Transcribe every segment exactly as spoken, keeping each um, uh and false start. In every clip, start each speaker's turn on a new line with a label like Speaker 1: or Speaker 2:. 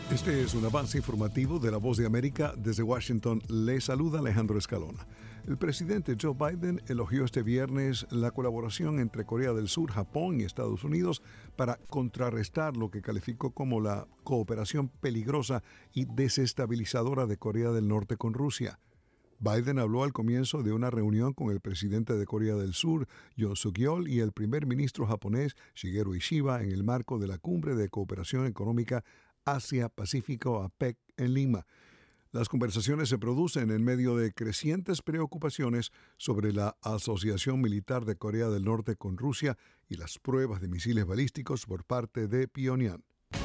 Speaker 1: Este es un avance informativo de La Voz de América. Desde Washington le saluda Alejandro Escalona. El presidente Joe Biden elogió este viernes la colaboración entre Corea del Sur, Japón y Estados Unidos para contrarrestar lo que calificó como la cooperación peligrosa y desestabilizadora de Corea del Norte con Rusia. Biden habló al comienzo de una reunión con el presidente de Corea del Sur, Yoon Suk-yeol, y el primer ministro japonés, Shigeru Ishiba, en el marco de la Cumbre de Cooperación Económica Asia-Pacífico, A P E C, en Lima. Las conversaciones se producen en medio de crecientes preocupaciones sobre la asociación militar de Corea del Norte con Rusia y las pruebas de misiles balísticos por parte de Pyongyang.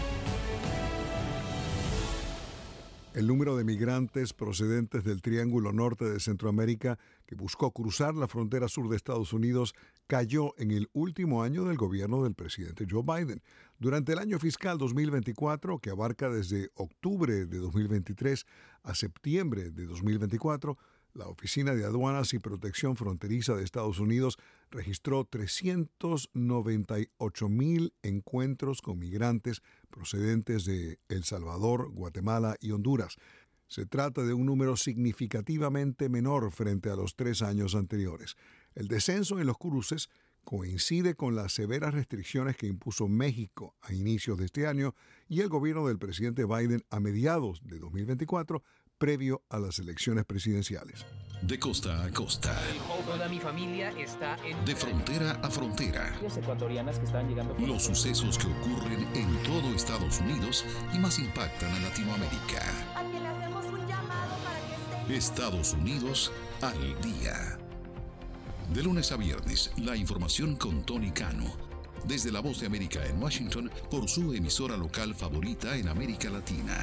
Speaker 1: El número de migrantes procedentes del Triángulo Norte de Centroamérica que buscó cruzar la frontera sur de Estados Unidos cayó en el último año del gobierno del presidente Joe Biden. Durante el año fiscal dos mil veinticuatro, que abarca desde octubre de dos mil veintitrés a septiembre de dos mil veinticuatro, la Oficina de Aduanas y Protección Fronteriza de Estados Unidos registró trescientos noventa y ocho mil encuentros con migrantes procedentes de El Salvador, Guatemala y Honduras. Se trata de un número significativamente menor frente a los tres años anteriores. El descenso en los cruces coincide con las severas restricciones que impuso México a inicios de este año y el gobierno del presidente Biden a mediados de dos mil veinticuatro, previo a las elecciones presidenciales.
Speaker 2: De costa a costa.
Speaker 3: Toda mi familia está en...
Speaker 2: De frontera a frontera.
Speaker 3: Las ecuatorianas que están llegando...
Speaker 2: Los sucesos que ocurren en todo Estados Unidos y más impactan a Latinoamérica.
Speaker 4: A quien le hacemos un llamado para que esté...
Speaker 2: Estados Unidos al día. De lunes a viernes, la información con Tony Cano. Desde La Voz de América en Washington, por su emisora local favorita en América Latina.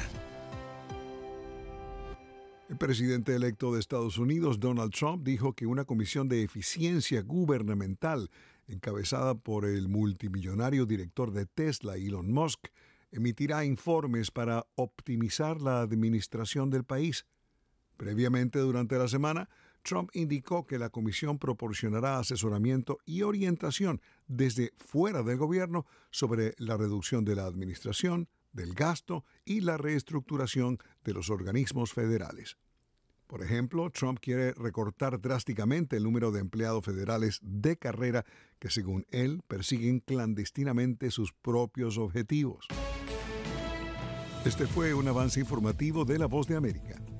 Speaker 1: El presidente electo de Estados Unidos, Donald Trump, dijo que una comisión de eficiencia gubernamental encabezada por el multimillonario director de Tesla, Elon Musk, emitirá informes para optimizar la administración del país. Previamente, durante la semana, Trump indicó que la comisión proporcionará asesoramiento y orientación desde fuera del gobierno sobre la reducción de la administración, del gasto y la reestructuración de los organismos federales. Por ejemplo, Trump quiere recortar drásticamente el número de empleados federales de carrera que, según él, persiguen clandestinamente sus propios objetivos. Este fue un avance informativo de La Voz de América.